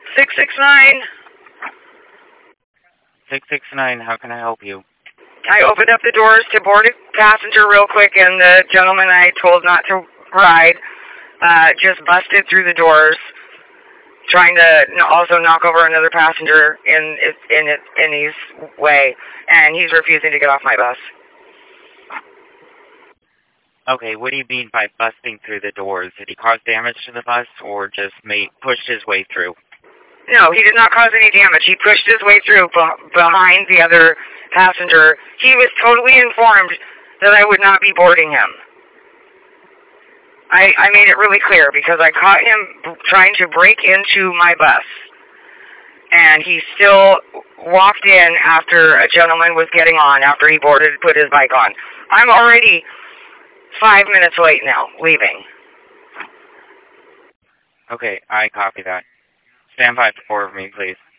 669. 669, how can I help you? I opened up the doors to board a passenger real quick, and the gentleman I told not to ride just busted through the doors, trying to also knock over another passenger in his way, and he's refusing to get off my bus. Okay, what do you mean by busting through the doors? Did he cause damage to the bus, or just pushed his way through? No, he did not cause any damage. He pushed his way through behind the other passenger. He was totally informed that I would not be boarding him. I made it really clear because I caught him trying to break into my bus. And he still walked in after a gentleman was getting on, after he put his bike on. I'm already 5 minutes late now, leaving. Okay, I copy that. Stand by for me, please.